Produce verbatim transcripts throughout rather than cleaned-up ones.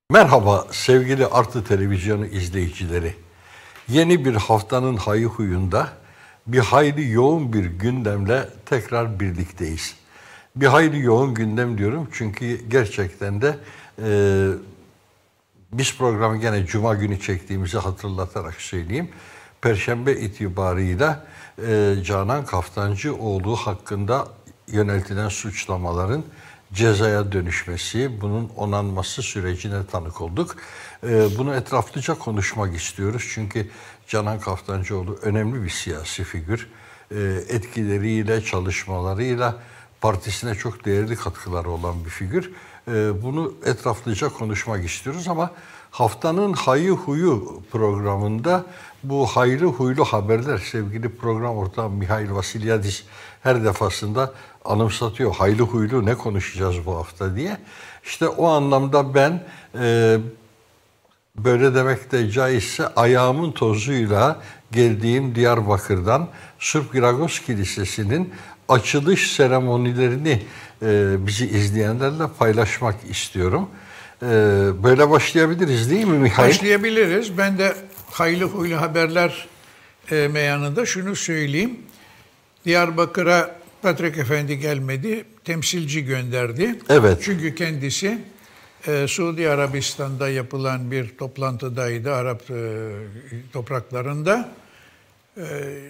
Merhaba sevgili Artı Televizyonu izleyicileri. Yeni bir haftanın hayı huyunda bir hayli yoğun bir gündemle tekrar birlikteyiz. Bir hayli yoğun gündem diyorum çünkü gerçekten de e, biz programı gene Cuma günü çektiğimizi hatırlatarak söyleyeyim. Perşembe itibarıyla e, Canan Kaftancıoğlu hakkında yöneltilen suçlamaların cezaya dönüşmesi, bunun onanması sürecine tanık olduk. Ee, bunu etraflıca konuşmak istiyoruz. Çünkü Canan Kaftancıoğlu önemli bir siyasi figür. Ee, etkileriyle, çalışmalarıyla partisine çok değerli katkıları olan bir figür. Ee, bunu etraflıca konuşmak istiyoruz ama haftanın hayı huyu programında bu hayırlı huylu haberler sevgili program ortağım Mihail Vasilyadis her defasında anımsatıyor. Hayırlı huylu ne konuşacağız bu hafta diye. İşte o anlamda ben e, böyle demek de caizse ayağımın tozuyla geldiğim Diyarbakır'dan Sırp Giragos Kilisesi'nin açılış seremonilerini e, bizi izleyenlerle paylaşmak istiyorum. E, böyle başlayabiliriz değil mi Mihail? Başlayabiliriz. Ben de hayırlı huylu haberler e, meyanında şunu söyleyeyim. Diyarbakır'a Patrik Efendi gelmedi, temsilci gönderdi. Evet. Çünkü kendisi e, Suudi Arabistan'da yapılan bir toplantıdaydı, Arap e, topraklarında. E,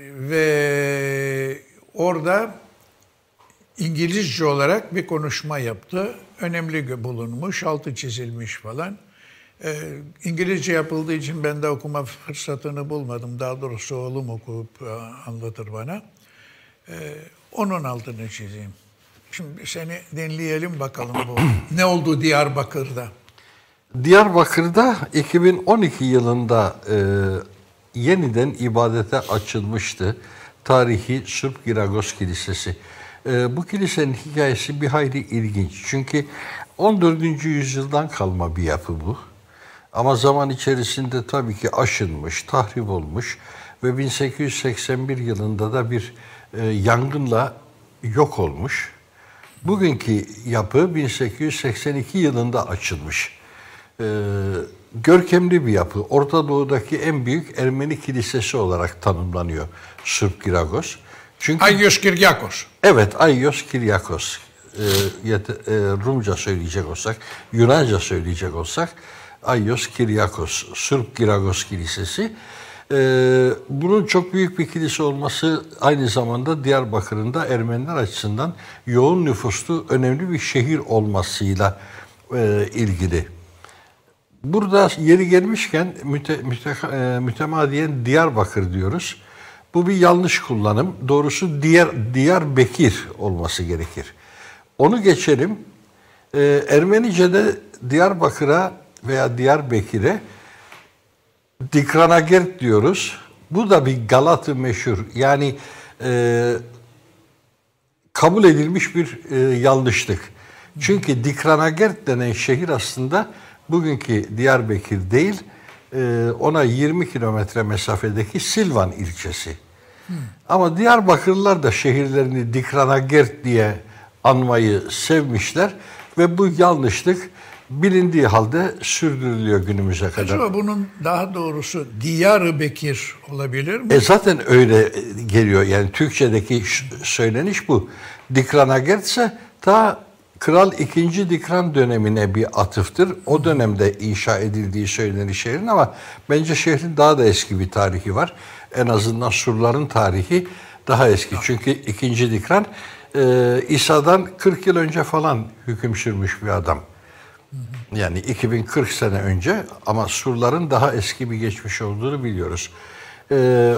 ve orada İngilizce olarak bir konuşma yaptı. Önemli bulunmuş, altı çizilmiş falan. E, İngilizce yapıldığı için ben de okuma fırsatını bulmadım. Daha doğrusu oğlum okuyup e, anlatır bana. E, Onun altını çizeyim. Şimdi seni dinleyelim bakalım bu. Ne oldu Diyarbakır'da? Diyarbakır'da iki bin on iki yılında e, yeniden ibadete açılmıştı tarihi Sırp Giragos Kilisesi. E, bu kilisenin hikayesi bir hayli ilginç. Çünkü on dördüncü yüzyıldan kalma bir yapı bu. Ama zaman içerisinde tabii ki aşınmış, tahrip olmuş ve bin sekiz yüz seksen bir yılında da bir e, yangınla yok olmuş. Bugünkü yapı bin sekiz yüz seksen iki yılında açılmış. E, görkemli bir yapı. Orta Doğu'daki en büyük Ermeni kilisesi olarak tanımlanıyor Sırp Giragos. Çünkü Ayios Kiryakos. Evet, Ayios Kiryakos. E, yet, e, Rumca söyleyecek olsak, Yunanca söyleyecek olsak Ayios Kiryakos, Sırp Giragos Kilisesi. Ee, bunun çok büyük bir kilise olması aynı zamanda Diyarbakır'ın da Ermeniler açısından yoğun nüfuslu önemli bir şehir olmasıyla e, ilgili. Burada yeri gelmişken müte, müte, e, mütemadiyen Diyarbakır diyoruz. Bu bir yanlış kullanım. Doğrusu Diyar, Diyarbekir olması gerekir. Onu geçelim. Ee, Ermenice'de Diyarbakır'a veya Diyarbekir'e Dikranagert diyoruz. Bu da bir Galatı meşhur. Yani e, kabul edilmiş bir e, yanlışlık. Çünkü Dikranagert denen şehir aslında bugünkü Diyarbakır değil, e, ona yirmi kilometre mesafedeki Silvan ilçesi. Hmm. Ama Diyarbakırlılar da şehirlerini Dikranagert diye anmayı sevmişler ve bu yanlışlık bilindiği halde sürdürülüyor günümüze kadar. Acaba bunun daha doğrusu Diyarbekir olabilir mi? E zaten öyle geliyor. Yani Türkçedeki söyleniş bu. Dikranagert ise ta Kral ikinci. Dikran dönemine bir atıftır. O dönemde inşa edildiği söylenir şehrin ama bence şehrin daha da eski bir tarihi var. En azından surların tarihi daha eski. Çünkü ikinci. Dikran e, İsa'dan kırk yıl önce falan hüküm sürmüş bir adam. Yani iki bin kırk sene önce ama surların daha eski bir geçmiş olduğunu biliyoruz. Ee,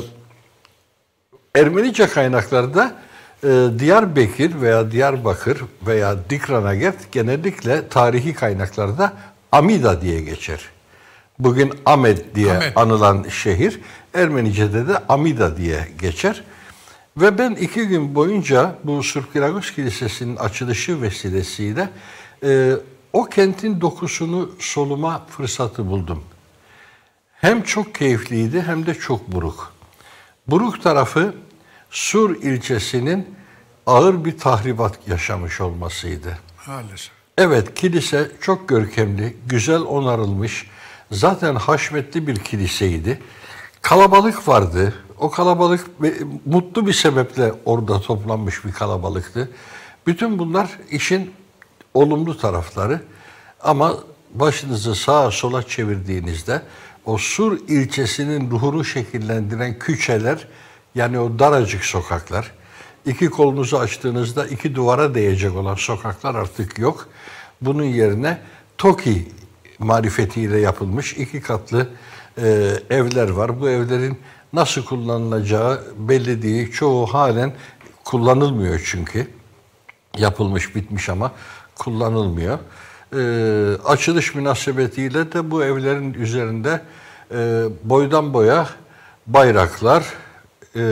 Ermenice kaynaklarda e, Diyarbekir veya Diyarbakır veya Dikranagert genellikle tarihi kaynaklarda Amida diye geçer. Bugün Ahmed diye Ahmet. anılan şehir Ermenice'de de Amida diye geçer. Ve ben iki gün boyunca bu Sırp Giragos Kilisesi'nin açılışı vesilesiyle e, o kentin dokusunu soluma fırsatı buldum. Hem çok keyifliydi hem de çok buruk. Buruk tarafı Sur ilçesinin ağır bir tahribat yaşamış olmasıydı. Maalesef. Evet, kilise çok görkemli, güzel onarılmış, zaten haşmetli bir kiliseydi. Kalabalık vardı. O kalabalık mutlu bir sebeple orada toplanmış bir kalabalıktı. Bütün bunlar işin olumlu tarafları. Ama başınızı sağa sola çevirdiğinizde o Sur ilçesinin ruhunu şekillendiren küçeler, yani o daracık sokaklar, iki kolunuzu açtığınızda iki duvara değecek olan sokaklar artık yok. Bunun yerine TOKİ marifetiyle yapılmış iki katlı e, evler var. Bu evlerin nasıl kullanılacağı belli değil. Çoğu halen kullanılmıyor çünkü. Yapılmış, bitmiş ama kullanılmıyor. E, açılış münasebetiyle de bu evlerin üzerinde e, boydan boya bayraklar, e,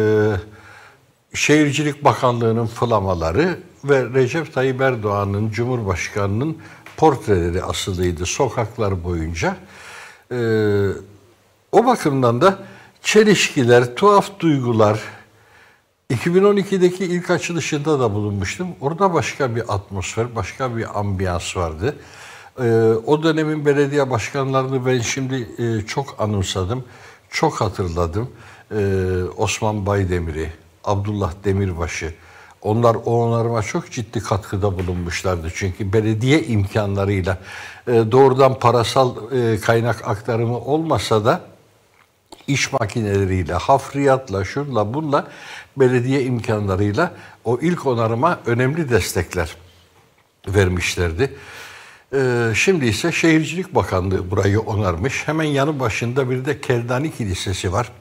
Şehircilik Bakanlığı'nın flamaları ve Recep Tayyip Erdoğan'ın, Cumhurbaşkanı'nın portreleri asılıydı sokaklar boyunca. Ee, o bakımdan da çelişkiler, tuhaf duygular. iki bin on ikideki ilk açılışında da bulunmuştum. Orada başka bir atmosfer, başka bir ambiyans vardı. Ee, o dönemin belediye başkanlarını ben şimdi e, çok anımsadım, çok hatırladım. Ee, Osman Baydemir'i, Abdullah Demirbaşı, onlar o onarıma çok ciddi katkıda bulunmuşlardı. Çünkü belediye imkanlarıyla e, doğrudan parasal e, kaynak aktarımı olmasa da iş makineleriyle, hafriyatla, şunla bunla belediye imkanlarıyla o ilk onarıma önemli destekler vermişlerdi. E, şimdi ise Şehircilik Bakanlığı burayı onarmış. Hemen yanı başında bir de Keldani Kilisesi var.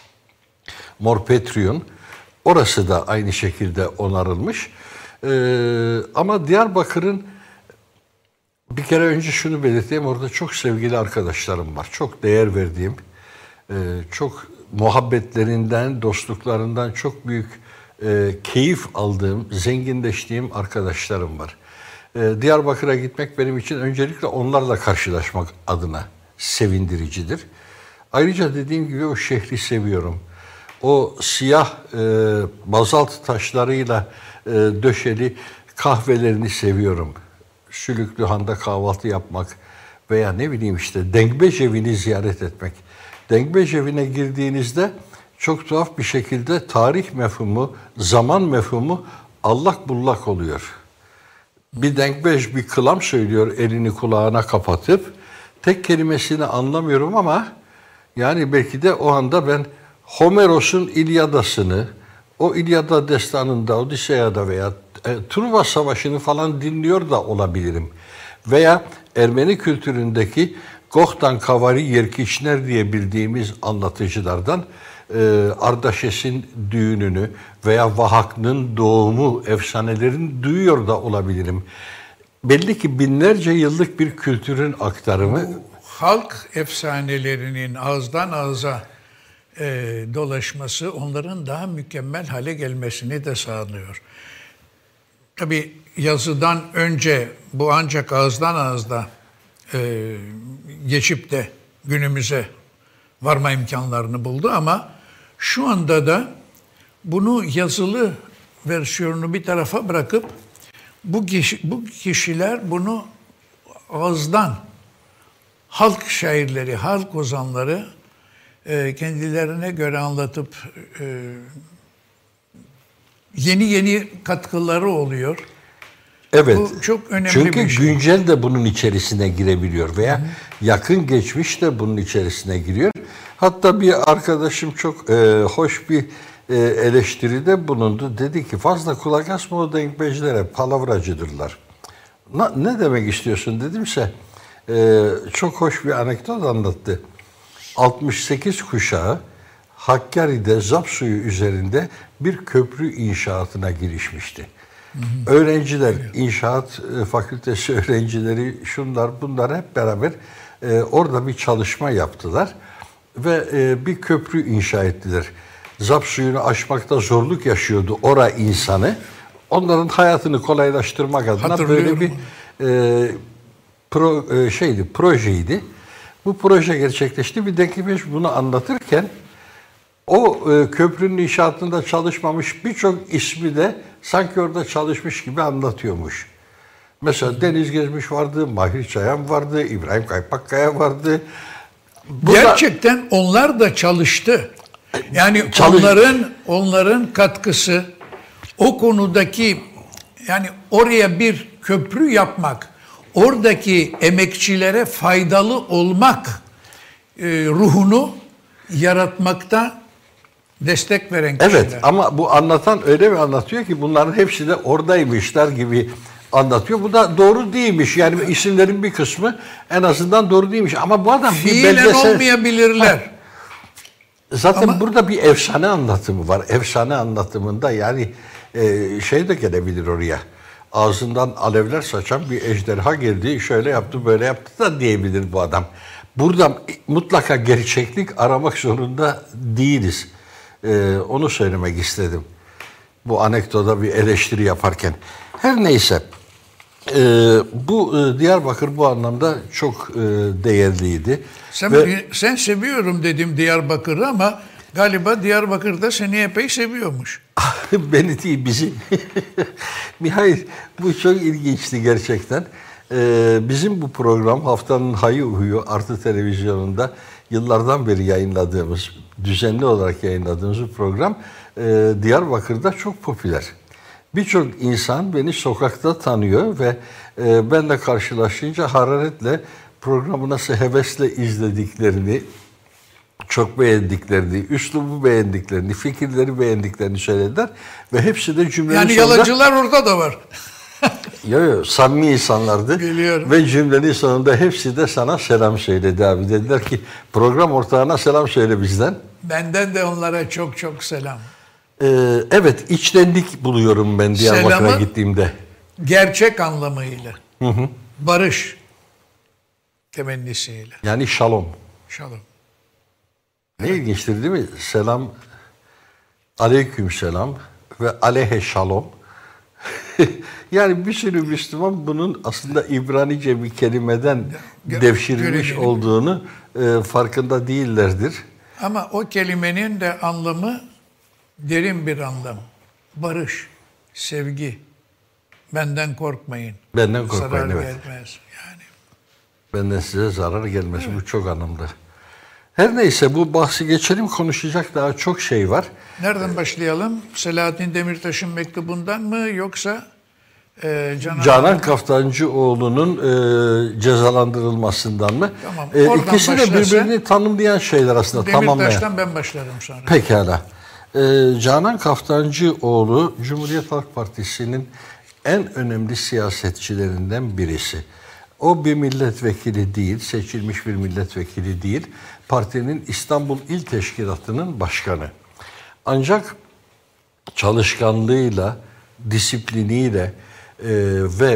Mor Petrion. Orası da aynı şekilde onarılmış. Ee, ama Diyarbakır'ın, bir kere önce şunu belirteyim, orada çok sevgili arkadaşlarım var. Çok değer verdiğim, e, çok muhabbetlerinden, dostluklarından çok büyük e, keyif aldığım, zenginleştiğim arkadaşlarım var. E, Diyarbakır'a gitmek benim için öncelikle onlarla karşılaşmak adına sevindiricidir. Ayrıca dediğim gibi o şehri seviyorum. O siyah e, bazalt taşlarıyla e, döşeli kahvelerini seviyorum. Sülüklühan'da kahvaltı yapmak veya ne bileyim işte Dengbecevi'ni ziyaret etmek. Dengbecevi'ne girdiğinizde çok tuhaf bir şekilde tarih mefhumu, zaman mefhumu allak bullak oluyor. Bir Dengbej bir kılam söylüyor elini kulağına kapatıp. Tek kelimesini anlamıyorum ama yani belki de o anda ben Homeros'un İlyadası'nı, o İlyada destanında, Odiseya'da veya e, Truva Savaşı'nı falan dinliyor da olabilirim. Veya Ermeni kültüründeki Gohtan Kavari Yerkiçner diye bildiğimiz anlatıcılardan e, Ardaşes'in düğününü veya Vahak'ın doğumu efsanelerini duyuyor da olabilirim. Belli ki binlerce yıllık bir kültürün aktarımı. Bu halk efsanelerinin ağızdan ağza e, dolaşması onların daha mükemmel hale gelmesini de sağlıyor. Tabii yazıdan önce bu ancak ağızdan ağızda e, geçip de günümüze varma imkanlarını buldu ama şu anda da bunu yazılı versiyonunu bir tarafa bırakıp bu, kişi, bu kişiler bunu ağızdan halk şairleri, halk ozanları e, kendilerine göre anlatıp e, yeni yeni katkıları oluyor. Evet. Bu çok önemli Çünkü bir şey. güncel de bunun içerisine girebiliyor veya Hı. yakın geçmiş de bunun içerisine giriyor. Hatta bir arkadaşım çok e, hoş bir e, eleştiride bulundu. Dedi ki fazla kulak asma o denkbejlere, palavracıdırlar. Na, ne demek istiyorsun dedimse e, çok hoş bir anekdot anlattı. altmış sekiz kuşağı Hakkari'de Zapsuyu üzerinde bir köprü inşaatına girişmişti. Hı hı. Öğrenciler, inşaat fakültesi öğrencileri, şunlar bunlar hep beraber e, orada bir çalışma yaptılar ve e, bir köprü inşa ettiler. Zapsuyu'nu aşmakta zorluk yaşıyordu ora insanı. Onların hayatını kolaylaştırmak adına böyle bir e, pro, e, şeydi, projeydi. Bu proje gerçekleşti. Bir Denkibej bunu anlatırken o e, köprünün inşaatında çalışmamış birçok ismi de sanki orada çalışmış gibi anlatıyormuş. Mesela Deniz Gezmiş vardı, Mahir Çayan vardı, İbrahim Kaypakkaya vardı. Bu Gerçekten da, onlar da çalıştı. Yani çalış... onların onların katkısı o konudaki, yani oraya bir köprü yapmak, oradaki emekçilere faydalı olmak e, ruhunu yaratmakta destek veren kişiler. Evet, ama bu anlatan öyle bir anlatıyor ki bunların hepsi de oradaymışlar gibi anlatıyor. Bu da doğru değilmiş. Yani isimlerin bir kısmı en azından doğru değilmiş. Ama bu adam fiilen bir belgesel... olmayabilirler. Ha. Zaten Ama... burada bir efsane anlatımı var. Efsane anlatımında yani e, şey de gelebilir oraya. Ağzından alevler saçan bir ejderha geldi, şöyle yaptı, böyle yaptı da diyebilir bu adam. Burada mutlaka gerçeklik aramak zorunda değiliz. Ee, onu söylemek istedim. Bu anekdota bir eleştiri yaparken. Her neyse, e, bu e, Diyarbakır bu anlamda çok e, değerliydi. Sen, Ve, sen seviyorum dedim Diyarbakır'ı ama galiba Diyarbakır'da seni epey seviyormuş. Beni değil, bizi. Hayır, bu çok ilginçti gerçekten. Ee, bizim bu program Haftanın Hayı Huyu Artı Televizyonu'nda yıllardan beri yayınladığımız, düzenli olarak yayınladığımız bu program e, Diyarbakır'da çok popüler. Birçok insan beni sokakta tanıyor ve e, benle karşılaşınca hararetle programı nasıl hevesle izlediklerini, çok beğendiklerini, üslubu beğendiklerini, fikirleri beğendiklerini söylediler ve hepsi de cümlenin yani sonunda... Yani yalancılar orada da var. Yok yok, samimi insanlardı. Biliyorum. Ve cümlenin sonunda hepsi de sana selam söyledi abi. Dediler ki program ortağına selam söyle bizden. Benden de onlara çok çok selam. Ee, evet, içtenlik buluyorum ben Diyarbakır'a gittiğimde. Gerçek anlamıyla. Hı hı. Barış temennisiyle. Yani şalom. Şalom. Ne evet. ilginçtir değil mi? Selam, aleyküm selam ve aleyhe şalom. Yani bir sürü Müslüman bunun aslında İbranice bir kelimeden devşirilmiş Görelim. olduğunu e, farkında değillerdir. Ama o kelimenin de anlamı derin bir anlam. Barış, sevgi, benden korkmayın. Benden korkmayın, zarar evet. gelmez yani. Benden size zarar gelmez. Evet. Bu çok anlamlı. Her neyse, bu bahsi geçelim, konuşacak daha çok şey var. Nereden başlayalım? Selahattin Demirtaş'ın mektubundan mı yoksa e, Canan, Canan Kaftancıoğlu'nun e, cezalandırılmasından mı? Tamam, e, İkisi de birbirini tanımlayan şeyler aslında. Demirtaş'tan tamamlayan. ben başlarım sonra. Pekala. E, Canan Kaftancıoğlu Cumhuriyet Halk Partisi'nin en önemli siyasetçilerinden birisi. O bir milletvekili değil, seçilmiş bir milletvekili değil. Partinin İstanbul İl Teşkilatı'nın başkanı. Ancak çalışkanlığıyla, disipliniyle e, ve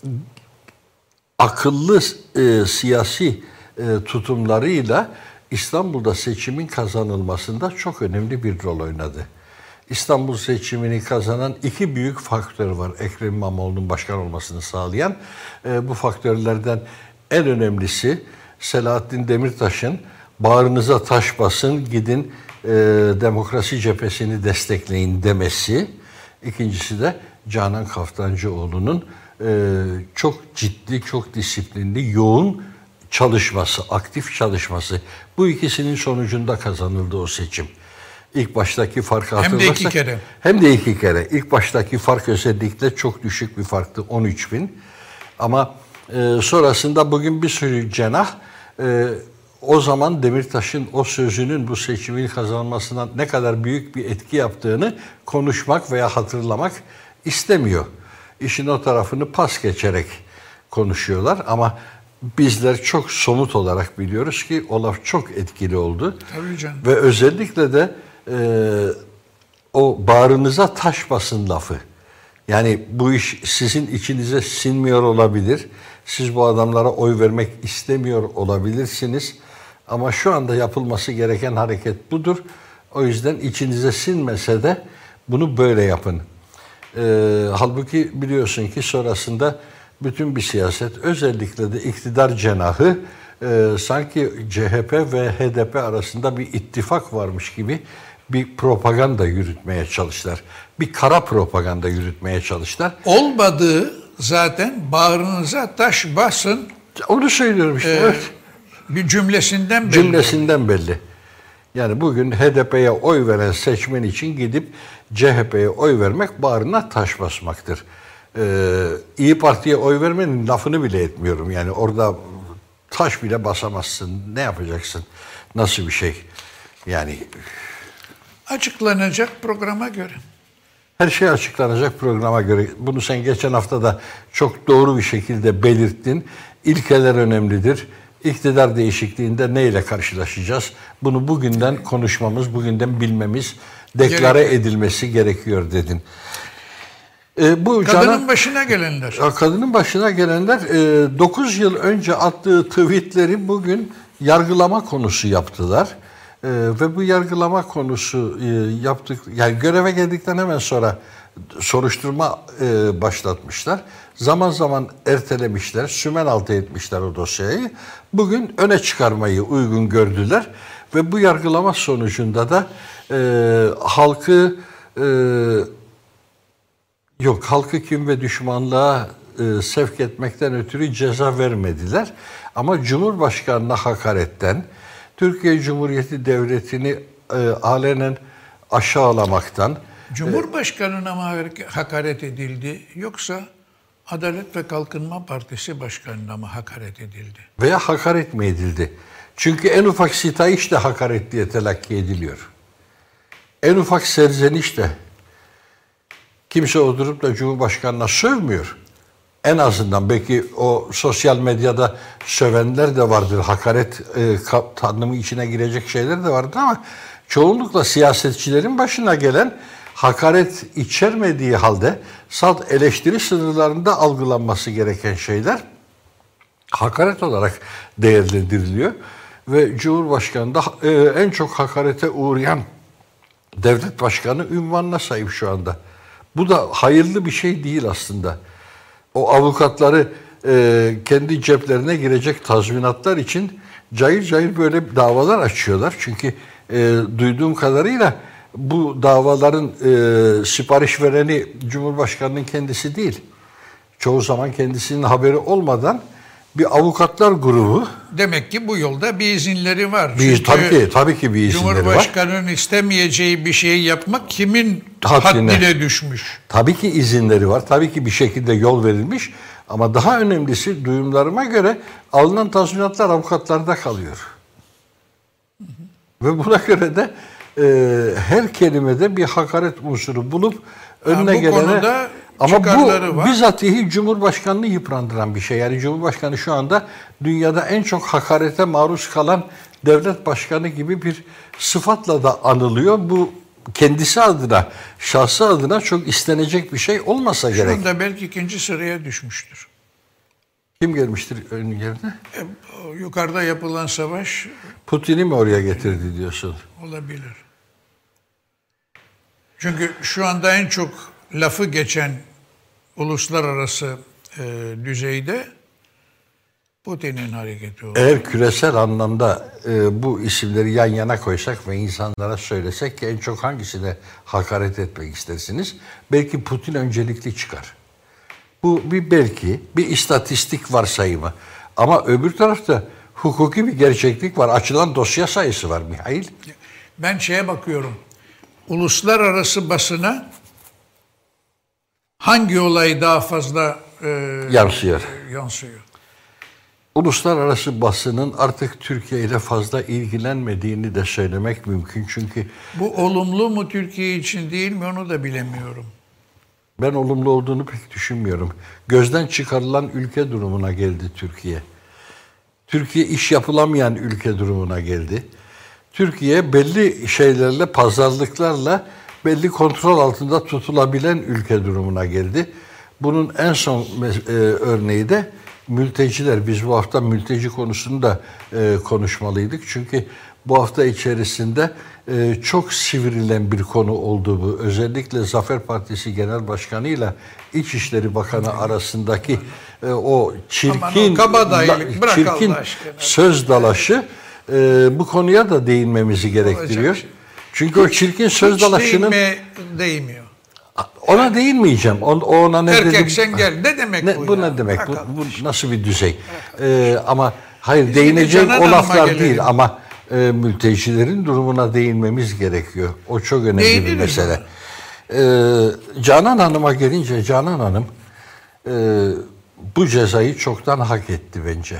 akıllı e, siyasi e, tutumlarıyla İstanbul'da seçimin kazanılmasında çok önemli bir rol oynadı. İstanbul seçimini kazanan iki büyük faktör var Ekrem İmamoğlu'nun başkan olmasını sağlayan. E, bu faktörlerden en önemlisi Selahattin Demirtaş'ın bağrınıza taş basın, gidin e, demokrasi cephesini destekleyin demesi. İkincisi de Canan Kaftancıoğlu'nun e, çok ciddi, çok disiplinli, yoğun çalışması, aktif çalışması. Bu ikisinin sonucunda kazanıldı o seçim. İlk baştaki farkı hatırlarsak... Hem de iki kere. Hem de iki kere. İlk baştaki fark özellikle çok düşük bir farktı, on üç bin. Ama e, sonrasında bugün bir sürü cenah... E, O zaman Demirtaş'ın o sözünün bu seçimin kazanmasına ne kadar büyük bir etki yaptığını konuşmak veya hatırlamak istemiyor. İşin o tarafını pas geçerek konuşuyorlar ama bizler çok somut olarak biliyoruz ki o laf çok etkili oldu. Tabii canım. Ve özellikle de e, o bağrınıza taş basın lafı. Yani bu iş sizin içinize sinmiyor olabilir. Siz bu adamlara oy vermek istemiyor olabilirsiniz. Ama şu anda yapılması gereken hareket budur. O yüzden içinize sinmese de bunu böyle yapın. Ee, halbuki biliyorsun ki sonrasında bütün bir siyaset, özellikle de iktidar cenahı e, sanki C H P ve H D P arasında bir ittifak varmış gibi bir propaganda yürütmeye çalıştılar. Bir kara propaganda yürütmeye çalıştılar. Olmadığı zaten bağrınıza taş basın Onu söylüyorum işte. e, Evet. bir cümlesinden belli. Cümlesinden belli. Yani bugün H D P'ye oy veren seçmen için gidip C H P'ye oy vermek bağrına taş basmaktır. Ee, İyi Parti'ye oy vermenin lafını bile etmiyorum. Yani orada taş bile basamazsın. Ne yapacaksın? Nasıl bir şey? Yani Açıklanacak programa göre. her şey açıklanacak programa göre. Bunu sen geçen hafta da çok doğru bir şekilde belirttin. İlkeler önemlidir. İktidar değişikliğinde neyle karşılaşacağız? Bunu bugünden konuşmamız, bugünden bilmemiz, deklare Gerekiyor. edilmesi gerekiyor dedin. Ee, bu Kadının Canan- başına gelenler. Kadının başına gelenler dokuz yıl önce attığı tweetleri bugün yargılama konusu yaptılar. E, ve bu yargılama konusu e, yaptık. Yani göreve geldikten hemen sonra soruşturma e, başlatmışlar. Zaman zaman ertelemişler, sümen altı etmişler o dosyayı. Bugün öne çıkarmayı uygun gördüler ve bu yargılama sonucunda da e, halkı e, Yok, halkı kin ve düşmanlığa e, sevk etmekten ötürü ceza vermediler. Ama Cumhurbaşkanı'na hakaretten, Türkiye Cumhuriyeti Devleti'ni e, alenen aşağılamaktan, Cumhurbaşkanına mı hakaret edildi yoksa Adalet ve Kalkınma Partisi Başkanı'na mı hakaret edildi? veya hakaret mi edildi? Çünkü en ufak sitayiş de hakaret diye telakki ediliyor. En ufak serzeniş de. Kimse oturup da Cumhurbaşkanı'na sövmüyor. En azından belki o sosyal medyada sövenler de vardır. Hakaret e, tanımı içine girecek şeyler de vardır ama çoğunlukla siyasetçilerin başına gelen hakaret içermediği halde salt eleştiri sınırlarında algılanması gereken şeyler hakaret olarak değerlendiriliyor. Ve Cumhurbaşkanı da e, en çok hakarete uğrayan devlet başkanı unvanına sahip şu anda. Bu da hayırlı bir şey değil aslında. O avukatları e, kendi ceplerine girecek tazminatlar için cayır cayır böyle davalar açıyorlar. Çünkü e, duyduğum kadarıyla bu davaların e, sipariş vereni Cumhurbaşkanı'nın kendisi değil. Çoğu zaman kendisinin haberi olmadan bir avukatlar grubu. Demek ki bu yolda bir izinleri var. Bir, Çünkü tabii ki, tabii ki bir izinleri var. Cumhurbaşkanı'nın istemeyeceği bir şeyi yapmak kimin Haddine. haddine düşmüş? Tabii ki izinleri var. Tabii ki bir şekilde yol verilmiş. Ama daha önemlisi duyumlarıma göre alınan tazminatlar avukatlarda kalıyor. Ve buna göre de e, her kelimede bir hakaret unsuru bulup önüne Ha, bu gelene... konuda Ama çıkarları bu var. bizatihi Cumhurbaşkanı'nı yıprandıran bir şey. Yani Cumhurbaşkanı şu anda dünyada en çok hakarete maruz kalan devlet başkanı gibi bir sıfatla da anılıyor. Bu kendisi adına, şahsı adına çok istenecek bir şey olmasa Şu gerek. anda belki ikinci sıraya düşmüştür. Kim gelmiştir ön yerine? E, o yukarıda yapılan savaş Putin'i mi oraya getirdi diyorsun? olabilir. Çünkü şu anda en çok lafı geçen uluslararası e, düzeyde Putin'in hareketi oldu. Eğer küresel anlamda e, bu isimleri yan yana koysak ve insanlara söylesek ki en çok hangisine hakaret etmek istersiniz? Belki Putin öncelikli çıkar. Bu bir belki bir istatistik varsayımı. Ama öbür tarafta hukuki bir gerçeklik var. Açılan dosya sayısı var Mihail. Ben şeye bakıyorum. Uluslararası basına hangi olay daha fazla e, Yansıyor. yansıyor? Uluslararası basının artık Türkiye ile fazla ilgilenmediğini de söylemek mümkün. Çünkü Bu olumlu mu Türkiye için değil mi onu da bilemiyorum. ben olumlu olduğunu pek düşünmüyorum. Gözden çıkarılan ülke durumuna geldi Türkiye. Türkiye iş yapılamayan ülke durumuna geldi. Türkiye belli şeylerle, pazarlıklarla belli kontrol altında tutulabilen ülke durumuna geldi. Bunun en son e, örneği de mülteciler. Biz bu hafta mülteci konusunu da e, konuşmalıydık. Çünkü bu hafta içerisinde e, çok sivrilen bir konu oldu bu. Özellikle Zafer Partisi Genel Başkanı ile İçişleri Bakanı arasındaki e, o çirkin, Aman o kabadayılık, bırak çirkin Allah aşkına. söz dalaşı e, bu konuya da değinmemizi gerektiriyor. Olacak şey. Çünkü o çirkin söz Hiç dalaşının değinme, değmiyor. Ona değinmeyeceğim. O, o ona ne Erkek dedim? sen gel. Ne demek Ne, bu bu ya? ne demek? Bu, Bakalım. bu nasıl bir düzey? Ee, ama hayır, Şimdi değineceğim Canan o Hanım'a laflar gelelim. değil ama e, mültecilerin durumuna değinmemiz gerekiyor. O çok önemli bir Değiniriz mesele. Ee, Canan Hanım'a gelince, Canan Hanım e, bu cezayı çoktan hak etti bence.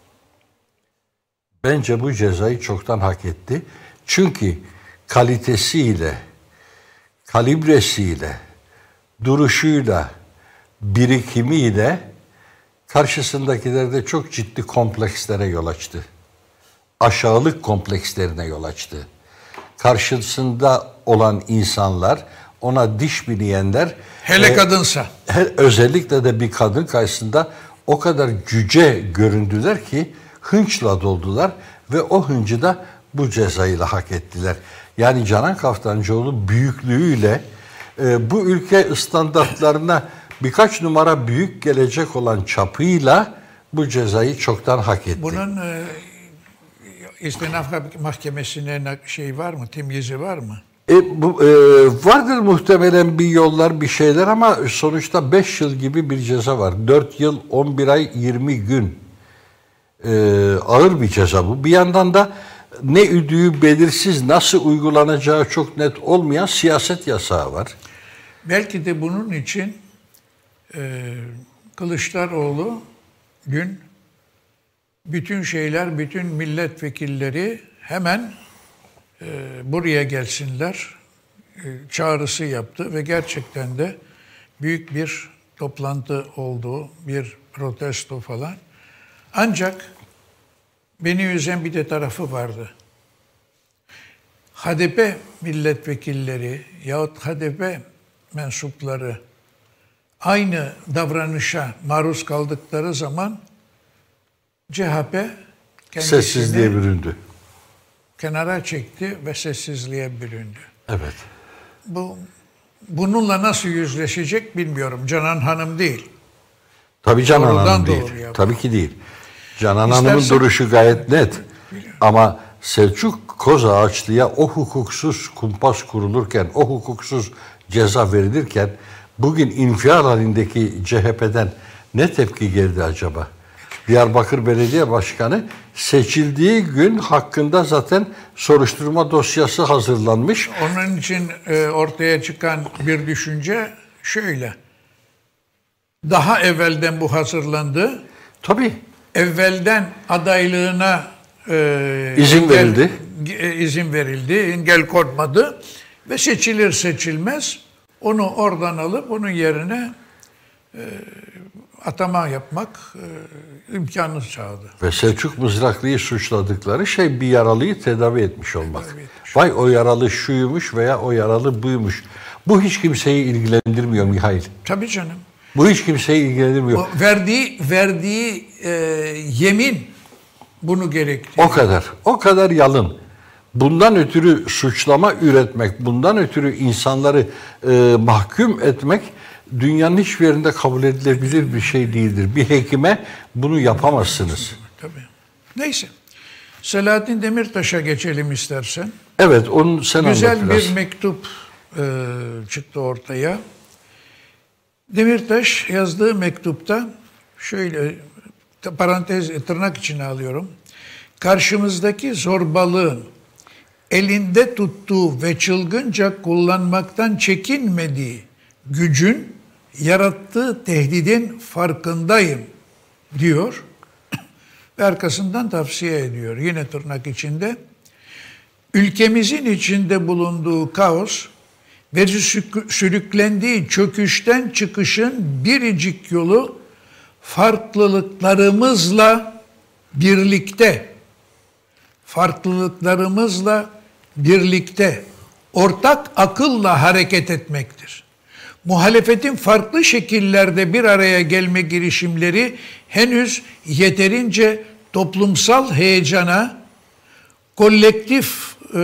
Bence bu cezayı çoktan hak etti. Çünkü kalitesiyle, kalibresiyle, duruşuyla, birikimiyle karşısındakilerde çok ciddi komplekslere yol açtı. Aşağılık komplekslerine yol açtı. Karşısında olan insanlar, ona diş bileyenler, Hele e, kadınsa. her, özellikle de bir kadın karşısında o kadar cüce göründüler ki hınçla doldular ve o hıncı da bu cezayla hak ettiler. Yani Canan Kaftancıoğlu büyüklüğüyle e, bu ülke standartlarına birkaç numara büyük gelecek olan çapıyla bu cezayı çoktan hak etti. Bunun e, İstinaf Mahkemesi'ne şey var mı? Temyizi var mı? E, bu, e, vardır muhtemelen bir yollar, bir şeyler ama sonuçta beş yıl gibi bir ceza var. dört yıl, on bir ay, yirmi gün. E, ağır bir ceza bu. Bir yandan da ne üdüğü belirsiz, nasıl uygulanacağı çok net olmayan siyaset yasağı var. Belki de bunun için e, Kılıçdaroğlu dün bütün şeyler, bütün milletvekilleri hemen e, buraya gelsinler e, çağrısı yaptı ve gerçekten de büyük bir toplantı oldu, bir protesto falan. Ancak beni üzen bir de tarafı vardı. H D P milletvekilleri yahut H D P mensupları aynı davranışa maruz kaldıkları zaman C H P kendisini Sessizliğe büründü. kenara çekti ve sessizliğe büründü. Evet. Bu bununla nasıl yüzleşecek bilmiyorum. Canan Hanım değil. Tabii Canan Doğrudan Hanım doğru değil. yaptı. Tabii ki değil. Canan İstersen- Hanım'ın duruşu gayet net. Ama Selçuk Kozağaçlı'ya o hukuksuz kumpas kurulurken, o hukuksuz ceza verilirken bugün infial halindeki C H P'den ne tepki geldi acaba? Diyarbakır Belediye Başkanı seçildiği gün hakkında zaten soruşturma dosyası hazırlanmış. Onun için e, ortaya çıkan bir düşünce şöyle. Daha evvelden bu hazırlandı. Tabii. Evvelden adaylığına e, İzin engel- verildi. e, izin verildi, engel konmadı ve seçilir seçilmez onu oradan alıp onun yerine e, atama yapmak e, imkanı sağladı. Ve Selçuk Mızraklı'yı suçladıkları şey bir yaralıyı tedavi etmiş olmak. Tedavi etmiş. Vay o yaralı şuymuş veya o yaralı buymuş. Bu hiç kimseyi ilgilendirmiyor Mihail. Tabii canım. Bu hiç kimseyi ilgilendirmiyor. O verdiği verdiği e, yemin bunu gerektiriyor. O kadar. O kadar yalın. Bundan ötürü suçlama üretmek, bundan ötürü insanları e, mahkum etmek dünyanın hiçbir yerinde kabul edilebilir bir şey değildir. Bir hekime bunu yapamazsınız. Tabii. Neyse. Selahattin Demirtaş'a geçelim istersen. Evet, onun sen anlat Güzel biraz. bir mektup e, çıktı ortaya. Demirtaş yazdığı mektupta şöyle parantez tırnak içine alıyorum. Karşımızdaki zorbalığın elinde tuttuğu ve çılgınca kullanmaktan çekinmediği gücün yarattığı tehdidin farkındayım diyor. Ve arkasından tavsiye ediyor. Yine tırnak içinde. Ülkemizin içinde bulunduğu kaos ve sürüklendiği çöküşten çıkışın biricik yolu farklılıklarımızla birlikte, farklılıklarımızla birlikte ortak akılla hareket etmektir. Muhalefetin farklı şekillerde bir araya gelme girişimleri henüz yeterince toplumsal heyecana, kolektif e,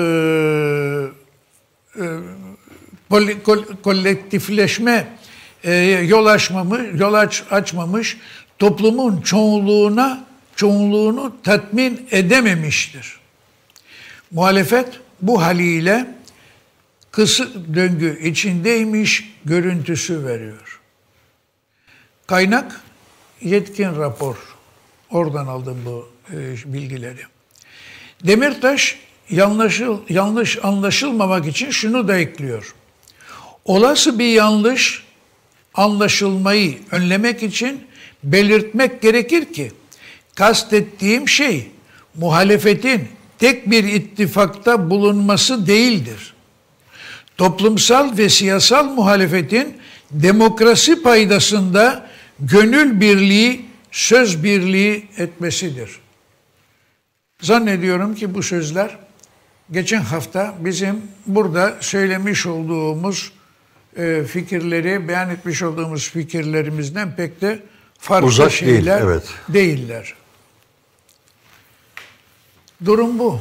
e, kol, kol, kolektifleşme e, yol açmamış, yol aç, açmamış, toplumun çoğunluğuna çoğunluğunu tatmin edememiştir. Muhalefet bu haliyle kısır döngü içindeymiş görüntüsü veriyor. Kaynak Yetkin Rapor. Oradan aldım bu e, bilgileri. Demirtaş yanlışıl, yanlış anlaşılmamak için şunu da ekliyor. Olası bir yanlış anlaşılmayı önlemek için belirtmek gerekir ki kastettiğim şey muhalefetin tek bir ittifakta bulunması değildir. Toplumsal ve siyasal muhalefetin demokrasi paydasında gönül birliği, söz birliği etmesidir. Zannediyorum ki bu sözler geçen hafta bizim burada söylemiş olduğumuz e, fikirleri, beyan etmiş olduğumuz fikirlerimizden pek de farklı uzak şeyler değil, evet. değiller. Durum bu.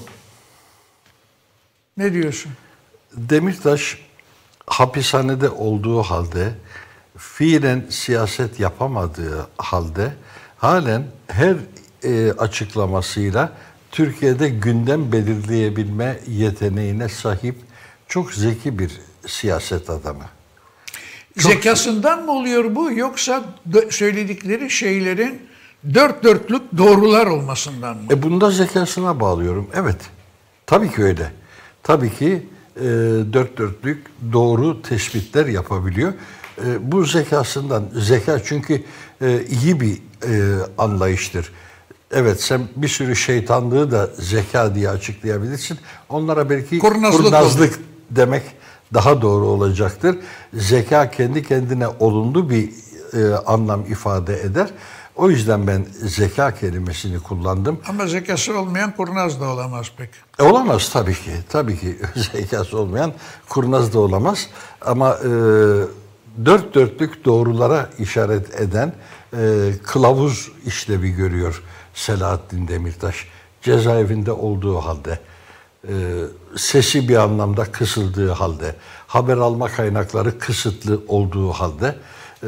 Ne diyorsun? Demirtaş hapishanede olduğu halde, fiilen siyaset yapamadığı halde halen her e, açıklamasıyla Türkiye'de gündem belirleyebilme yeteneğine sahip çok zeki bir siyaset adamı. Çok Zekasından mı oluyor bu, yoksa söyledikleri şeylerin dört dörtlük doğrular olmasından mı? E bunda zekasına bağlıyorum. Evet. Tabii ki öyle. Tabii ki e, dört dörtlük doğru tespitler yapabiliyor. E, bu zekasından. Zeka çünkü e, iyi bir e, anlayıştır. Evet, sen bir sürü şeytanlığı da zeka diye açıklayabilirsin. Onlara belki Kurnazlık, kurnazlık demek daha doğru olacaktır. Zeka kendi kendine olumlu bir e, anlam ifade eder. O yüzden ben zeka kelimesini kullandım. Ama zekası olmayan kurnaz da olamaz pek. E, olamaz tabii ki. Tabii ki zekası olmayan kurnaz da olamaz. Ama e, dört dörtlük doğrulara işaret eden e, kılavuz işlevi görüyor Selahattin Demirtaş. Cezaevinde olduğu halde, e, sesi bir anlamda kısıldığı halde, haber alma kaynakları kısıtlı olduğu halde e,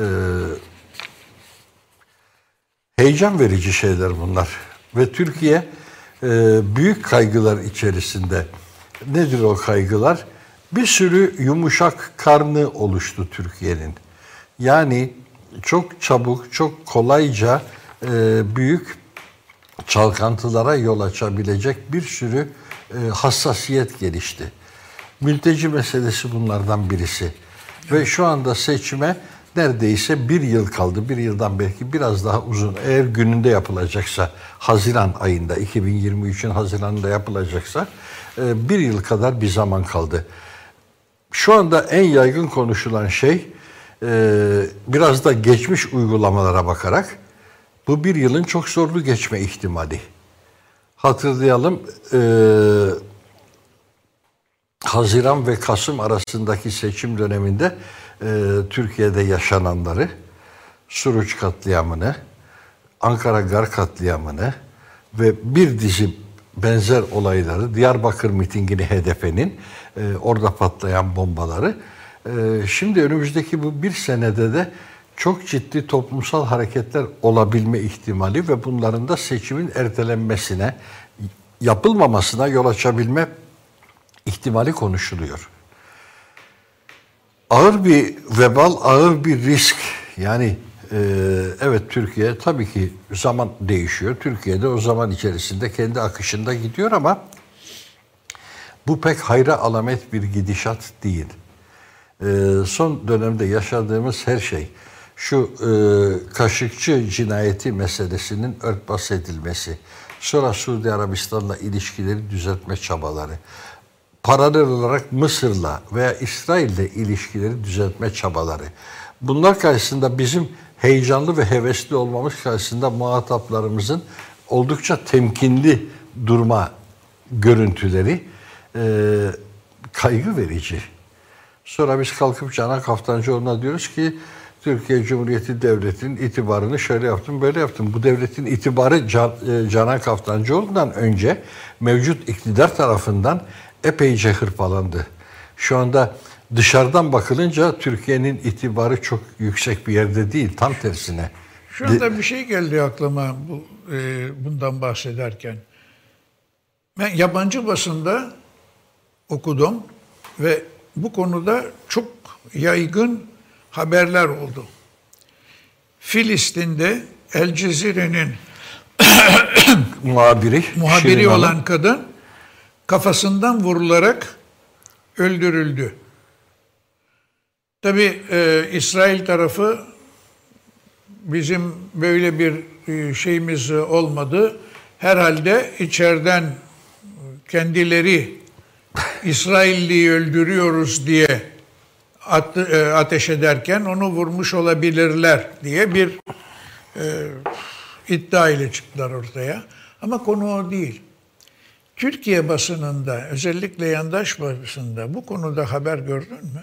heyecan verici şeyler bunlar. Ve Türkiye e, büyük kaygılar içerisinde. Nedir o kaygılar? Bir sürü yumuşak karnı oluştu Türkiye'nin. Yani çok çabuk, çok kolayca e, büyük çalkantılara yol açabilecek bir sürü e, hassasiyet gelişti. Mülteci meselesi bunlardan birisi. Ve şu anda seçime neredeyse bir yıl kaldı. Bir yıldan belki biraz daha uzun. Eğer gününde yapılacaksa, Haziran ayında, iki bin yirmi üçün Haziran'da yapılacaksa e, bir yıl kadar bir zaman kaldı. Şu anda en yaygın konuşulan şey, e, biraz da geçmiş uygulamalara bakarak, bu bir yılın çok zorlu geçme ihtimali. Hatırlayalım, e, Haziran ve Kasım arasındaki seçim döneminde e, Türkiye'de yaşananları, Suruç katliamını, Ankara Gar katliamını ve bir dizi benzer olayları, Diyarbakır mitingini H D P'nin, e, orada patlayan bombaları, e, şimdi önümüzdeki bu bir senede de çok ciddi toplumsal hareketler olabilme ihtimali ve bunların da seçimin ertelenmesine, yapılmamasına yol açabilme ihtimali konuşuluyor. Ağır bir vebal, ağır bir risk. Yani e, evet, Türkiye tabii ki zaman değişiyor. Türkiye'de o zaman içerisinde kendi akışında gidiyor ama bu pek hayra alamet bir gidişat değil. E, son dönemde yaşadığımız her şey, şu e, Kaşıkçı cinayeti meselesinin örtbas edilmesi, sonra Suudi Arabistan'la ilişkileri düzeltme çabaları, paralel olarak Mısır'la veya İsrail'le ilişkileri düzeltme çabaları. Bunlar karşısında bizim heyecanlı ve hevesli olmamız karşısında muhataplarımızın oldukça temkinli durma görüntüleri e, kaygı verici. Sonra biz kalkıp Canan Kaftancıoğlu'na diyoruz ki, Türkiye Cumhuriyeti Devleti'nin itibarını şöyle yaptım, böyle yaptım. Bu devletin itibarı Can, e, Canan Kaftancıoğlu'ndan önce mevcut iktidar tarafından epeyce hırpalandı. Şu anda dışarıdan bakılınca Türkiye'nin itibarı çok yüksek bir yerde değil, tam tersine. Şu anda bir şey geldi aklıma bu, e, bundan bahsederken. Ben yabancı basında okudum ve bu konuda çok yaygın haberler oldu. Filistin'de El Cezire'nin muhabiri, muhabiri Şirin olan Hanım. kadın kafasından vurularak öldürüldü. Tabii e, İsrail tarafı bizim böyle bir e, şeyimiz olmadı. Herhalde içeriden kendileri İsrailliyi öldürüyoruz diye at, e, ateş ederken onu vurmuş olabilirler diye bir e, iddia ile çıktılar ortaya. Ama konu o değil. Türkiye basınında, özellikle yandaş basında bu konuda haber gördün mü?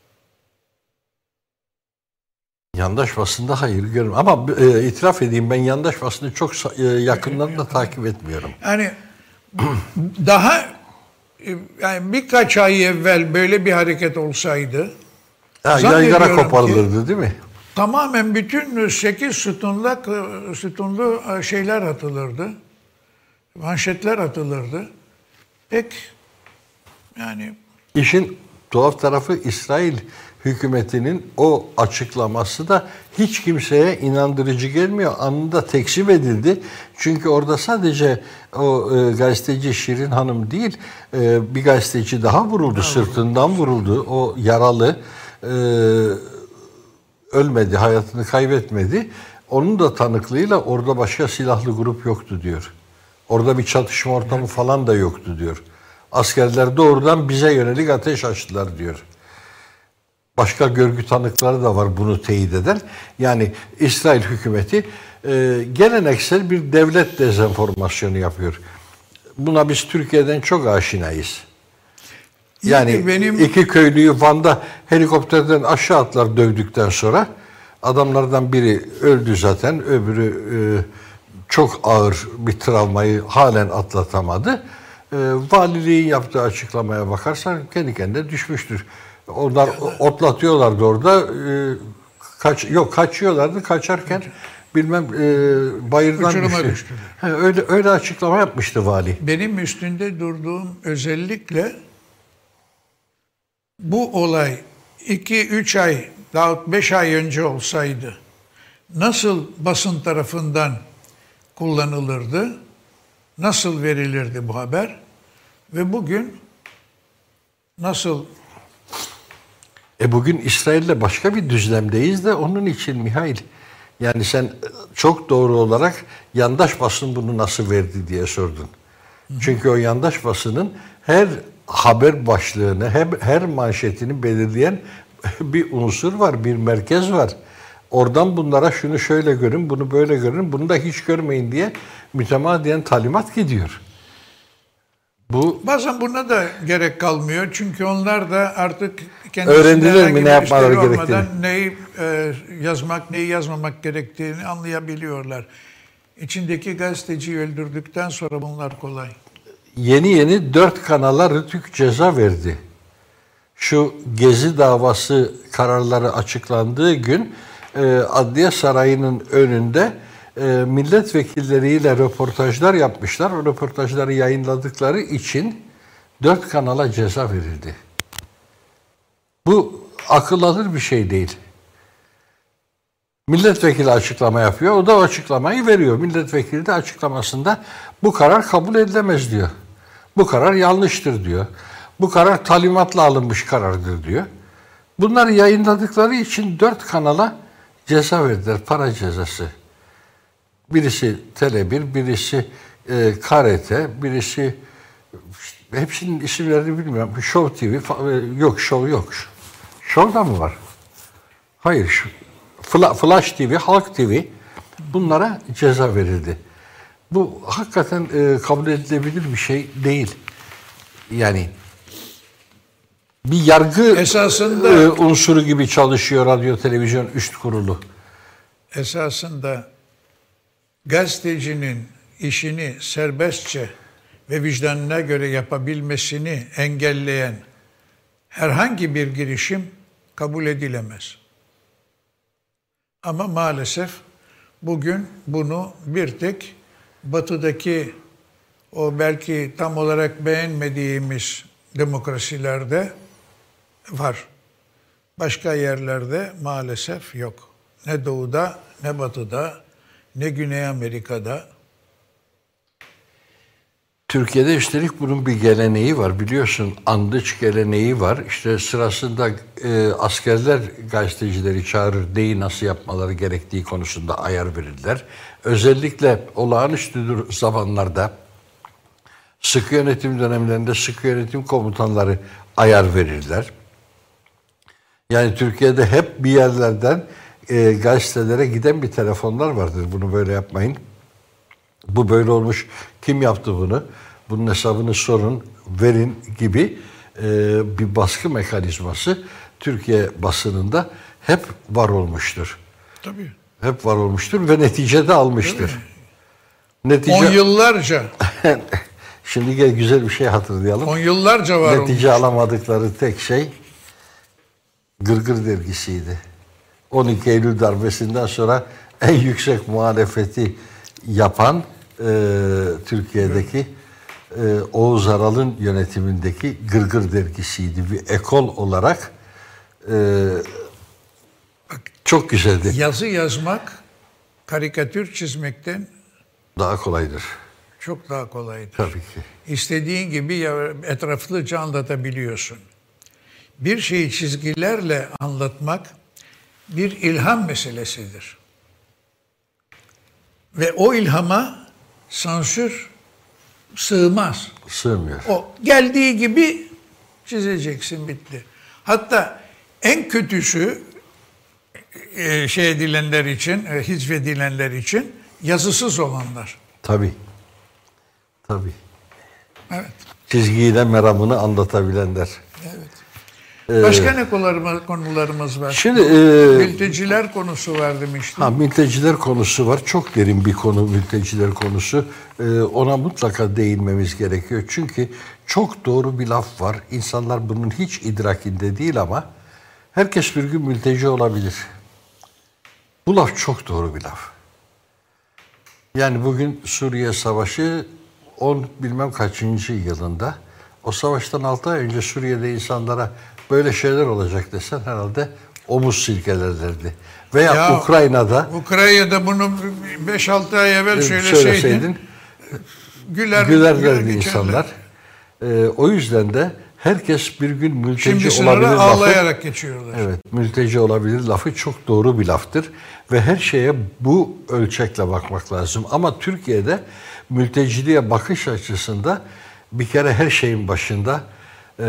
Yandaş basında hayır görmüyorum. Ama e, itiraf edeyim, ben yandaş basını çok e, yakından da takip etmiyorum. Yani daha e, yani birkaç ay evvel böyle bir hareket olsaydı Ha, yaygara zannediyorum koparılırdı değil mi? tamamen bütün sekiz sütunla sütunlu şeyler atılırdı. Manşetler atılırdı. Pek yani İşin tuhaf tarafı, İsrail hükümetinin o açıklaması da hiç kimseye inandırıcı gelmiyor. Anında tekzip edildi. Çünkü orada sadece o e, gazeteci Şirin Hanım değil, e, bir gazeteci daha vuruldu, ha, sırtından vuruldu. O yaralı, e, ölmedi, hayatını kaybetmedi. Onun da tanıklığıyla orada başka silahlı grup yoktu diyor. Orada bir çatışma ortamı falan da yoktu diyor. Askerler doğrudan bize yönelik ateş açtılar diyor. Başka görgü tanıkları da var bunu teyit eden. Yani İsrail hükümeti e, geleneksel bir devlet dezenformasyonu yapıyor. Buna biz Türkiye'den çok aşinayız. Yani benim... iki köylüyü Van'da helikopterden aşağı atlar dövdükten sonra adamlardan biri öldü zaten, öbürü e, çok ağır bir travmayı halen atlatamadı. E, valiliğin yaptığı açıklamaya bakarsan kendi kendine düşmüştür. Onlar otlatıyorlardı orada. E, kaç yok kaçıyorlardı. Kaçarken bilmem e, bayırdan uçuruma düştü. düştü. He, öyle öyle açıklama yapmıştı vali. Benim üstünde durduğum özellikle bu olay iki üç ay daha beş ay önce olsaydı nasıl basın tarafından kullanılırdı? Nasıl verilirdi bu haber? Ve bugün nasıl? E bugün İsrail'le başka bir düzlemdeyiz de onun için Mihail. Yani sen çok doğru olarak yandaş basın bunu nasıl verdi diye sordun. Hı hı. Çünkü o yandaş basının her haber başlığını, her, her manşetini belirleyen bir unsur var, bir merkez var. Oradan bunlara şunu şöyle görün, bunu böyle görün, bunu da hiç görmeyin diye mütemadiyen talimat gidiyor. Bu bazen buna da gerek kalmıyor. Çünkü onlar da artık öğrendiler mi ne yapmaları gerektiğini? Neyi e, yazmak, neyi yazmamak gerektiğini anlayabiliyorlar. İçindeki gazeteciyi öldürdükten sonra bunlar kolay. Yeni yeni dört kanala Rütük ceza verdi. Şu Gezi davası kararları açıklandığı gün e, Adliye Sarayı'nın önünde e, milletvekilleriyle röportajlar yapmışlar. O röportajları yayınladıkları için dört kanala ceza verildi. Bu akıl alır bir şey değil. Milletvekili açıklama yapıyor, o da o açıklamayı veriyor. Milletvekili de açıklamasında bu karar kabul edilemez diyor. Bu karar yanlıştır diyor. Bu karar talimatla alınmış karardır diyor. Bunları yayınladıkları için dört kanala ceza verdiler, para cezası. Birisi Tele bir, birisi e, K R T, birisi hepsinin isimlerini bilmiyorum. Show T V, yok Show yok. Show'da mı var? Hayır. Flash T V, Halk T V bunlara ceza verildi. Bu hakikaten e, kabul edilebilir bir şey değil. Yani bir yargı esasında e, unsuru gibi çalışıyor radyo televizyon üst kurulu. Esasında gazetecinin işini serbestçe ve vicdanına göre yapabilmesini engelleyen herhangi bir girişim kabul edilemez. Ama maalesef bugün bunu bir tek batıdaki o belki tam olarak beğenmediğimiz demokrasilerde var. Başka yerlerde maalesef yok. Ne doğuda, ne batıda, ne Güney Amerika'da. Türkiye'de üstelik bunun bir geleneği var, biliyorsun, andıç geleneği var. İşte sırasında e, askerler gazetecileri çağırır, neyi nasıl yapmaları gerektiği konusunda ayar verirler. Özellikle olağanüstü zamanlarda, sıkı yönetim dönemlerinde sıkı yönetim komutanları ayar verirler. Yani Türkiye'de hep bir yerlerden e, gazetelere giden bir telefonlar vardır. Bunu böyle yapmayın. Bu böyle olmuş. Kim yaptı bunu? Bunun hesabını sorun, verin gibi e, bir baskı mekanizması Türkiye basınında hep var olmuştur. Tabii. Hep var olmuştur ve neticede almıştır. Netice... On yıllarca. Şimdi gel güzel bir şey hatırlayalım. On yıllarca var Netice olmuş. alamadıkları tek şey Gırgır dergisiydi. on iki Eylül darbesinden sonra en yüksek muhalefeti yapan e, Türkiye'deki e, Oğuz Aral'ın yönetimindeki Gırgır dergisiydi. Bir ekol olarak e, çok güzeldi. Yazı yazmak karikatür çizmekten Daha kolaydır. çok daha kolaydır. Tabii ki. İstediğin gibi etraflıca anlatabiliyorsun. Bir şeyi çizgilerle anlatmak bir ilham meselesidir. Ve o ilhama sansür sığmaz. Sığmıyor. O geldiği gibi çizeceksin, bitti. Hatta en kötüsü e, şey edilenler için, e, hicvedilenler için yazısız olanlar. Tabii. Tabii. Evet. Çizgiyle meramını anlatabilenler. Evet. Başka ne konularımız, konularımız var? Şimdi e, mülteciler konusu var demiştim. ha, mülteciler konusu var. Çok derin bir konu mülteciler konusu. E, ona mutlaka değinmemiz gerekiyor. Çünkü çok doğru bir laf var. İnsanlar bunun hiç idrakinde değil ama herkes bir gün mülteci olabilir. Bu laf çok doğru bir laf. Yani bugün Suriye Savaşı on bilmem kaçıncı yılında, o savaştan altı ay önce Suriye'de insanlara böyle şeyler olacak desen herhalde omuz silkelerlerdi. Veya Ya, Ukrayna'da Ukrayna'da bunu beş altı ay evvel söyleseydin, söyleseydin güler, gülerlerdi güler insanlar. Ee, o yüzden de herkes bir gün mülteci Şimdi olabilir sınırı lafı. ağlayarak geçiyorlar. Evet, mülteci olabilir lafı çok doğru bir laftır ve her şeye bu ölçekle bakmak lazım. Ama Türkiye'de mülteciliğe bakış açısında bir kere her şeyin başında e,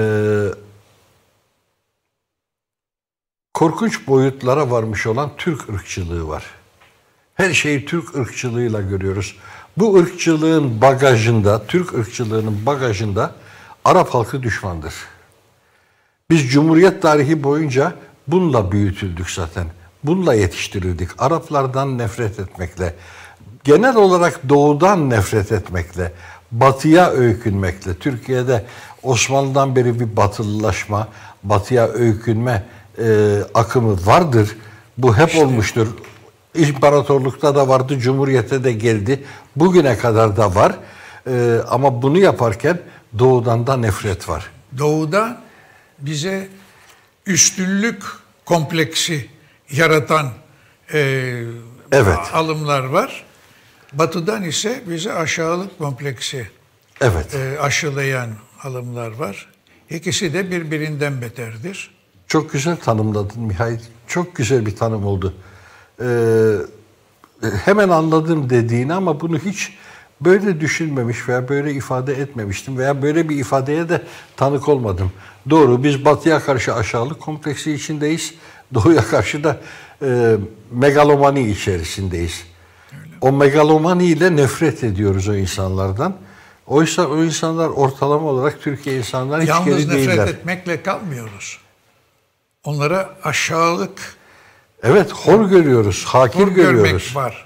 korkunç boyutlara varmış olan Türk ırkçılığı var. Her şeyi Türk ırkçılığıyla görüyoruz. Bu ırkçılığın bagajında, Türk ırkçılığının bagajında Arap halkı düşmandır. Biz Cumhuriyet tarihi boyunca bununla büyütüldük zaten. Bununla yetiştirildik. Araplardan nefret etmekle, genel olarak doğudan nefret etmekle, batıya öykünmekle. Türkiye'de Osmanlı'dan beri bir batılılaşma, batıya öykünme e, akımı vardır. Bu hep işte olmuştur. İmparatorlukta da vardı, Cumhuriyete de geldi. Bugüne kadar da var. E, ama bunu yaparken doğudan da nefret var. Doğuda bize üstünlük kompleksi yaratan e, evet. alımlar var. Batı'dan ise bize aşağılık kompleksi evet. e, aşılayan alımlar var. İkisi de birbirinden beterdir. Çok güzel tanımladın Mihail. Çok güzel bir tanım oldu. Ee, hemen anladım dediğini ama bunu hiç böyle düşünmemiş veya böyle ifade etmemiştim veya böyle bir ifadeye de tanık olmadım. Doğru, biz batıya karşı aşağılık kompleksi içindeyiz. Doğuya karşı da e, megalomani içerisindeyiz. Öyle. O megalomani ile nefret ediyoruz o insanlardan. Oysa o insanlar ortalama olarak Türkiye insanlar hiç Yalnız geri değiller. nefret etmekle kalmıyoruz. Onlara aşağılık, evet, hor görüyoruz, hakir hor görüyoruz. Görmek var.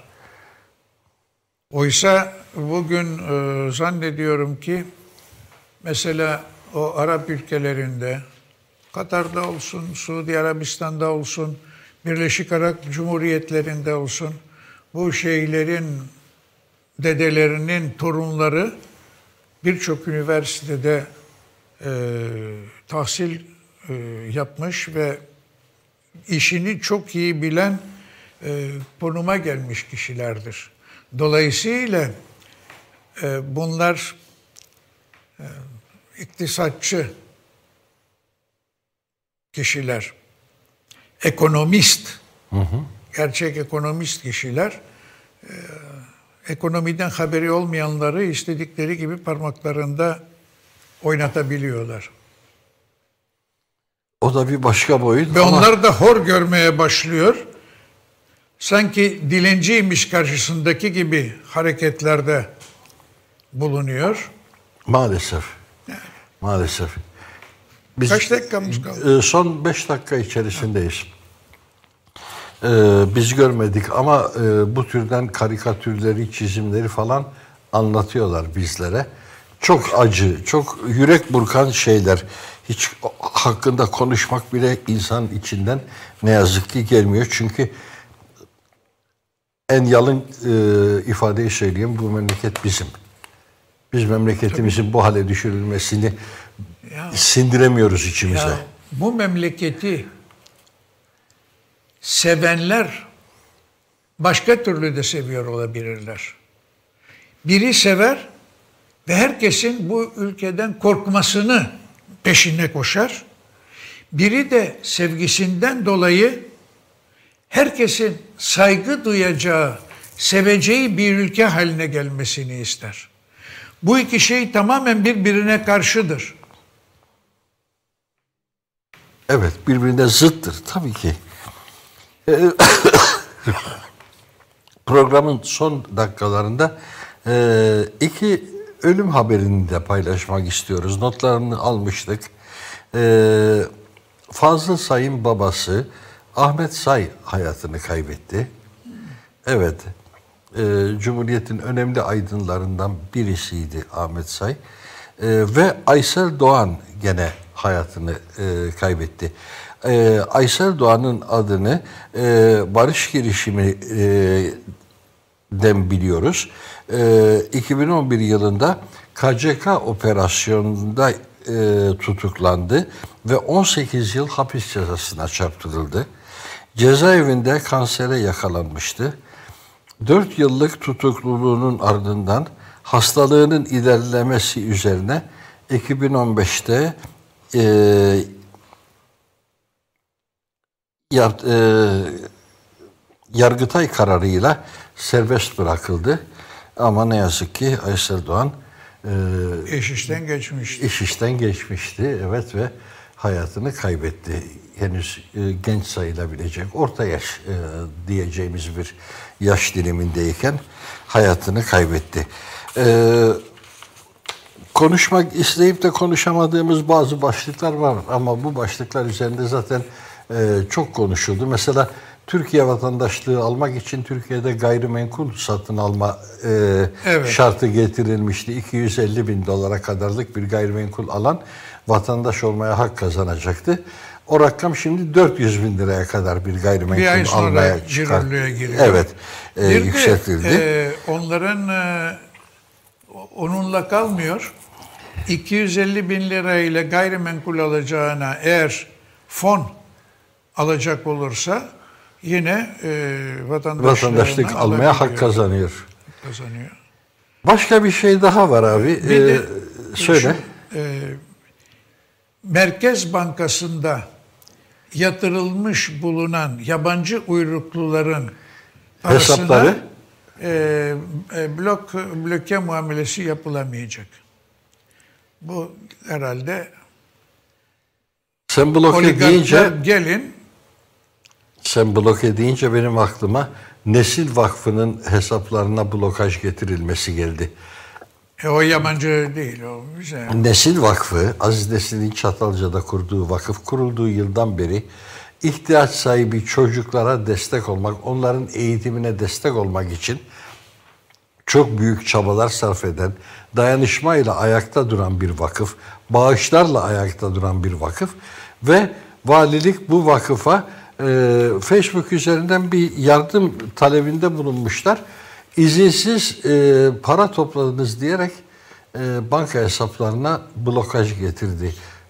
Oysa bugün e, zannediyorum ki mesela o Arap ülkelerinde, Katar'da olsun, Suudi Arabistan'da olsun, Birleşik Arap Cumhuriyetlerinde olsun, bu şeylerin dedelerinin torunları birçok üniversitede e, tahsil e, yapmış ve işini çok iyi bilen e, konuma gelmiş kişilerdir. Dolayısıyla e, bunlar e, iktisatçı kişiler, ekonomist, hı hı. gerçek ekonomist kişiler, e, ekonomiden haberi olmayanları istedikleri gibi parmaklarında oynatabiliyorlar. O da bir başka boyut. Ve ama... onlar da hor görmeye başlıyor. Sanki dilenciymiş karşısındaki gibi hareketlerde bulunuyor. Maalesef. Maalesef. Biz, Kaç dakikamız kaldı? Son beş dakika içerisindeyiz. Ee, biz görmedik ama e, bu türden karikatürleri, çizimleri falan anlatıyorlar bizlere. Çok acı, çok yürek burkan şeyler. Hiç hakkında konuşmak bile insan içinden ne yazık ki gelmiyor. Çünkü en yalın e, ifadeyi söyleyeyim, bu memleket bizim. Biz memleketimizin Tabii. bu hale düşürülmesini ya, sindiremiyoruz içimize. Ya, bu memleketi sevenler başka türlü de seviyor olabilirler. Biri sever ve herkesin bu ülkeden korkmasını peşine koşar. Biri de sevgisinden dolayı herkesin saygı duyacağı, seveceği bir ülke haline gelmesini ister. Bu iki şey tamamen birbirine karşıdır. Evet, birbirine zıttır tabii ki. Programın son dakikalarında iki ölüm haberini de paylaşmak istiyoruz. Notlarını almıştık. Fazıl Say'ın babası Ahmet Say hayatını kaybetti. Evet, Cumhuriyet'in önemli aydınlarından birisiydi Ahmet Say. Ve Aysel Doğan gene hayatını kaybetti. Ee, Aysel Doğan'ın adını e, barış girişiminden biliyoruz. E, iki bin on bir yılında K C K operasyonunda e, tutuklandı ve on sekiz yıl hapis cezasına çarptırıldı. Cezaevinde kansere yakalanmıştı. dört yıllık tutukluluğunun ardından hastalığının ilerlemesi üzerine iki bin on beşte e, Yar, e, Yargıtay kararıyla serbest bırakıldı. Ama ne yazık ki Aysel Doğan e, iş işten geçmişti. İş işten geçmişti, evet, ve hayatını kaybetti. Henüz e, genç sayılabilecek, orta yaş e, diyeceğimiz bir yaş dilimindeyken hayatını kaybetti. E, konuşmak isteyip de konuşamadığımız bazı başlıklar var ama bu başlıklar üzerinde zaten Ee, çok konuşuldu. Mesela Türkiye vatandaşlığı almak için Türkiye'de gayrimenkul satın alma e, evet. şartı getirilmişti. iki yüz elli bin dolara kadarlık bir gayrimenkul alan vatandaş olmaya hak kazanacaktı. O rakam şimdi dört yüz bin liraya kadar bir gayrimenkul bir ay sonra almaya yürürlüğe giriyor. Evet, e, yükseltildi. E, onların e, onunla kalmıyor. iki yüz elli bin lirayla gayrimenkul alacağına eğer fon alacak olursa yine e, vatandaşlık almaya hak kazanıyor. Kazanıyor. Başka bir şey daha var abi. Bir ee, de söyle. Şu, e, Merkez Bankası'nda yatırılmış bulunan yabancı uyrukluların hesapları e, e, blok bloke muamelesi yapılamayacak. Bu herhalde sen bloke deyince gelin Sen bloke deyince benim aklıma Nesil Vakfı'nın hesaplarına blokaj getirilmesi geldi. E, o yabancı değil, o güzel. Nesil Vakfı, Aziz Nesin'in Çatalca'da kurduğu vakıf, kurulduğu yıldan beri ihtiyaç sahibi çocuklara destek olmak, onların eğitimine destek olmak için çok büyük çabalar sarf eden, dayanışmayla ayakta duran bir vakıf, bağışlarla ayakta duran bir vakıf ve valilik bu vakıfa e, Facebook üzerinden bir yardım talebinde bulunmuşlar. İzinsiz e, para topladınız diyerek e, banka hesaplarına blokaj getirdi.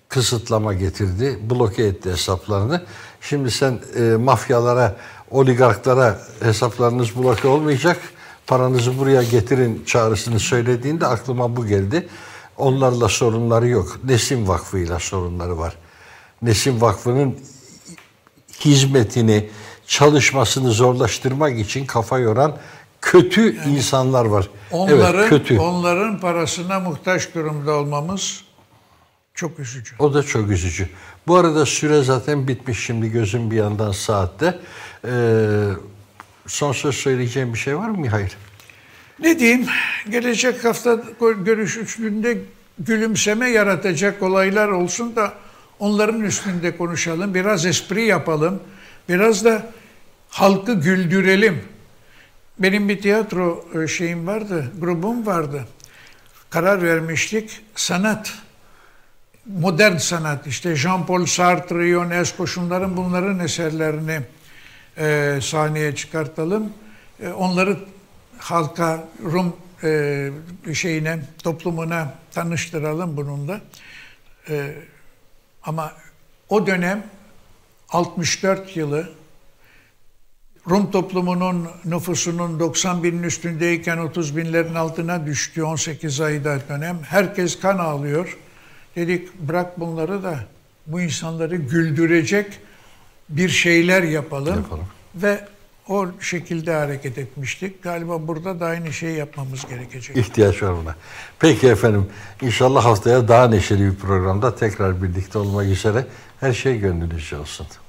kısıtlama getirdi, bloke etti hesaplarını. Şimdi sen e, mafyalara, oligarklara hesaplarınız bloke olmayacak, paranızı buraya getirin çağrısını söylediğinde aklıma bu geldi. Onlarla sorunları yok. Nesim Vakfı'yla sorunları var. Nesim Vakfı'nın hizmetini, çalışmasını zorlaştırmak için kafa yoran kötü yani, insanlar var. Onların, evet, kötü. Onların parasına muhtaç durumda olmamız çok üzücü. O da çok üzücü. Bu arada süre zaten bitmiş, şimdi gözüm bir yandan saatte. Ee, son söz söyleyeceğim bir şey var mı Mihail? Ne diyeyim? Gelecek hafta görüşünde gülümseme yaratacak olaylar olsun da onların üstünde konuşalım. Biraz espri yapalım. Biraz da halkı güldürelim. Benim bir tiyatro şeyim vardı, grubum vardı. Karar vermiştik. Sanat, modern sanat, işte Jean-Paul Sartre, Ionesco, şunların bunların eserlerini e, sahneye çıkartalım. E, onları halka, Rum e, şeyine, toplumuna tanıştıralım bununla. E, ama o dönem altmış dört yılı, Rum toplumunun nüfusunun doksan binin üstündeyken otuz binlerin altına düştü on sekiz ayda dönem. Herkes kan ağlıyor. Dedik bırak bunları da bu insanları güldürecek bir şeyler yapalım. yapalım. Ve o şekilde hareket etmiştik. Galiba burada da aynı şeyi yapmamız gerekecek. İhtiyaç var buna. Peki efendim. İnşallah haftaya daha neşeli bir programda tekrar birlikte olmak üzere. Her şey gönlünüzce olsun.